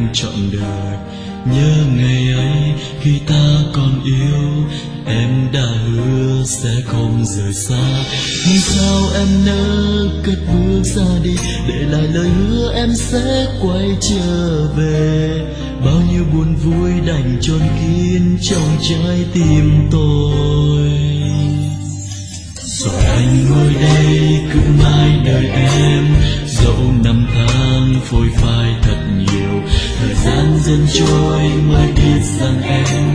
em trọn đời. Nhớ ngày ấy khi ta còn yêu, em đã hứa sẽ không rời xa. Nhưng sao em nỡ cất bước ra đi, để lại lời hứa em sẽ quay trở về. Bao nhiêu buồn vui đành chôn kín trong trái tim tôi. Rồi anh ngồi đây cứ mãi đợi em, dẫu năm tháng phôi phai thật nhiều. Thời gian dần trôi mới biết rằng em